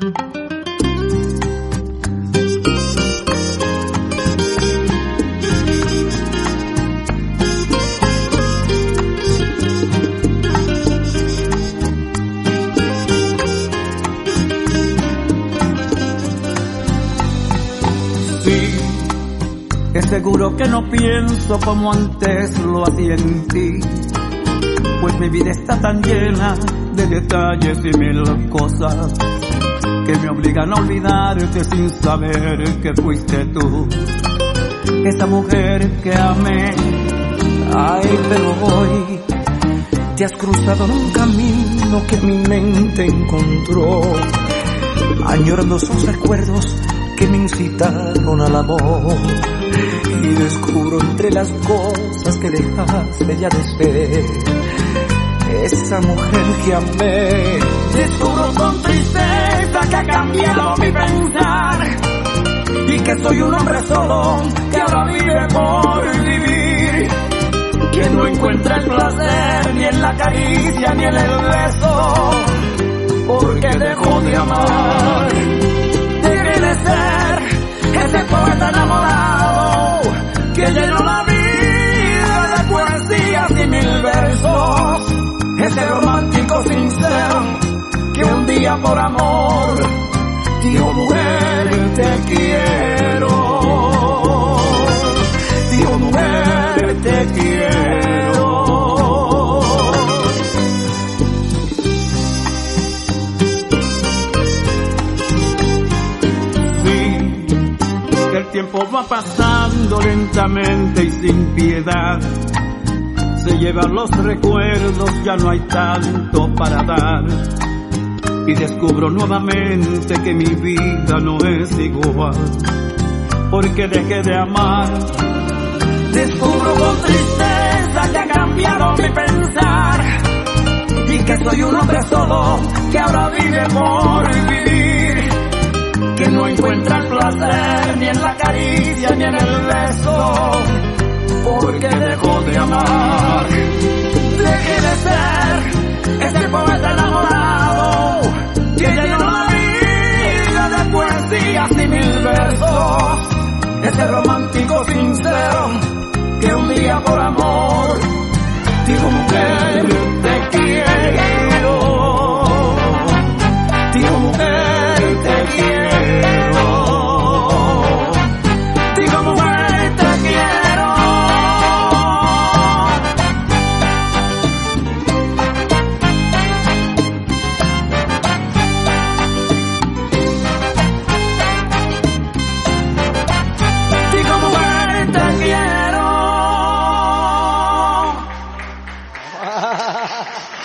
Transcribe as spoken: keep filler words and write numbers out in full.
Seguro que no pienso como antes lo hacía en ti, pues mi vida está tan llena de detalles y mil cosas que me obligan a olvidarte sin saber que fuiste tú, esa mujer que amé. Ay, pero hoy te has cruzado en un camino que mi mente encontró, añorando sus recuerdos que me incitaron al amor. Y descubro entre las cosas que dejaste ya de ser esa mujer que amé. Descubro con tristeza que ha cambiado mi pensar y que soy un hombre solo que ahora vive por vivir, que no encuentra el placer ni en la caricia ni en el beso, porque dejó de amar. Dejé de ser ese poeta enamorado que llenó la vida de poesías y mil versos, ese romántico sincero que un día por amor dijo: mujer, te quiero. Dijo: mujer, te quiero. El tiempo va pasando lentamente y sin piedad, se llevan los recuerdos, ya no hay tanto para dar, y descubro nuevamente que mi vida no es igual, porque dejé de amar. Descubro con tristeza que ha cambiado mi pensar y que soy un hombre solo que ahora vive por vivir, que no encuentra el placer ni en la caricia ni en el beso, porque dejó de amar. Dejé de ser ese poeta enamorado que llenó la vida de poesías y mil versos, ese romántico sincero que un día por amor dijo: mujer, te quiero. Dijo: mujer, te quiero. Ha ha ha ha.